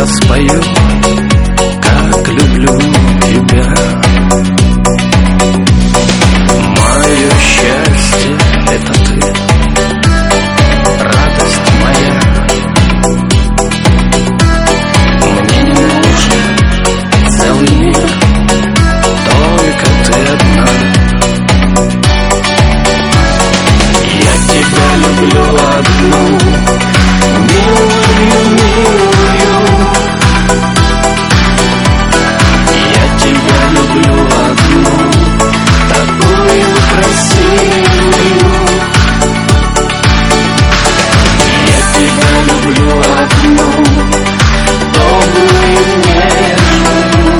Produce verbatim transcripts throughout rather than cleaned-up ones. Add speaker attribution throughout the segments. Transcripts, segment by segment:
Speaker 1: спою, как люблю тебя. Мое счастье — это ты, радость моя. Мне не нужен целый мир, только ты одна. Я тебя люблю одну, милую, милую. Я тебя люблю одну, такую красивую. Я тебя люблю одну, добрую, нежную.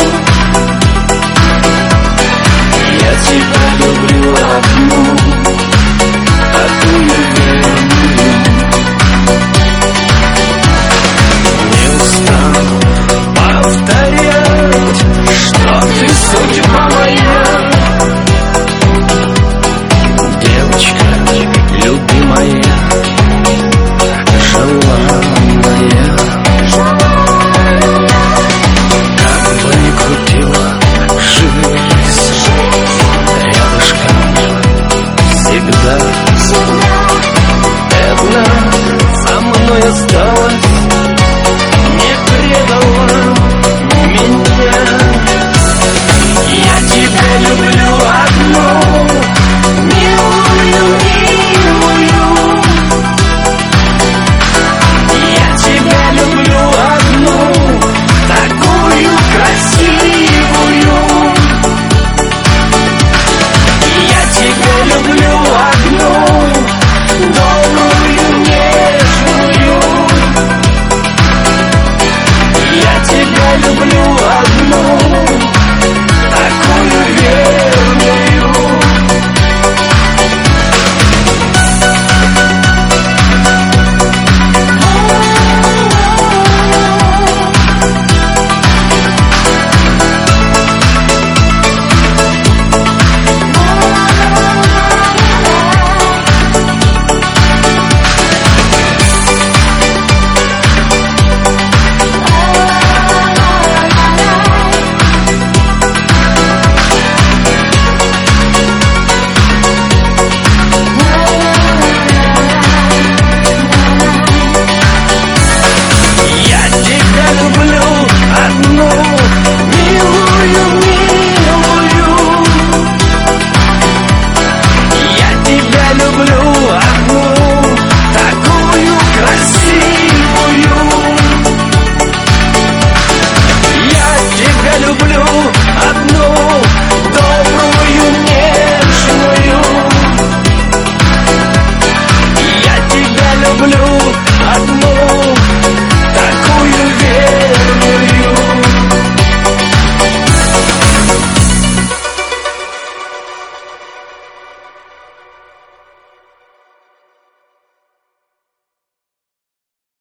Speaker 1: Я тебя люблю одну, такую верную. Не устану повторять, что ты судьба моя. Девочка любимая, желанная. Как бы ни крутила жизнь, рядышком всегда. Бедно, со мной осталась